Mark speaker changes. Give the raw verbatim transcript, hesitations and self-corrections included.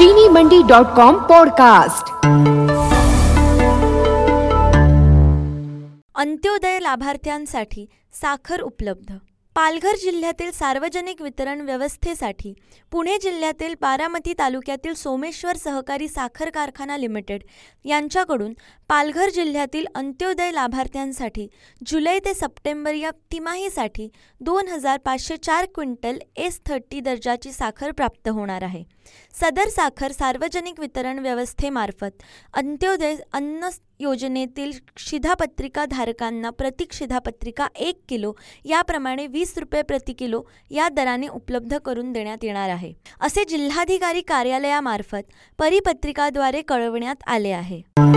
Speaker 1: चीनी Mandi dot com podcast.
Speaker 2: Antyodaya लाभार्थ्यांसाठी साखर उपलब्ध। पालघर जिल्ह्यातील सार्वजनिक वितरण व्यवस्थेसाठी पुणे जिल्ह्यातील बारामती तालुक्यातील सोमेश्वर सहकारी साखर कारखाना लिमिटेड यांच्याकडून पालघर जिल्ह्यातील अंत्योदय लाभार्थ्यांसाठी जुलै ते सप्टेंबर या तिमाहीसाठी दोन हजार पाचशे चार क्विंटल एस थर्टी दर्जाची साखर प्राप्त होणार आहे। सदर साखर सार्वजनिक वितरण व्यवस्थेमार्फत अंत्योदय अन्न योजनेतील शिधापत्रिका धारकांना प्रति शिधापत्रिका एक किलो याप्रमाणे वीस रुपये प्रति किलो या दराने उपलब्ध करून देण्यात येणार आहे, असे जिल्हाधिकारी कार्यालयामार्फत परिपत्रिकाद्वारे कळवण्यात आले आहे।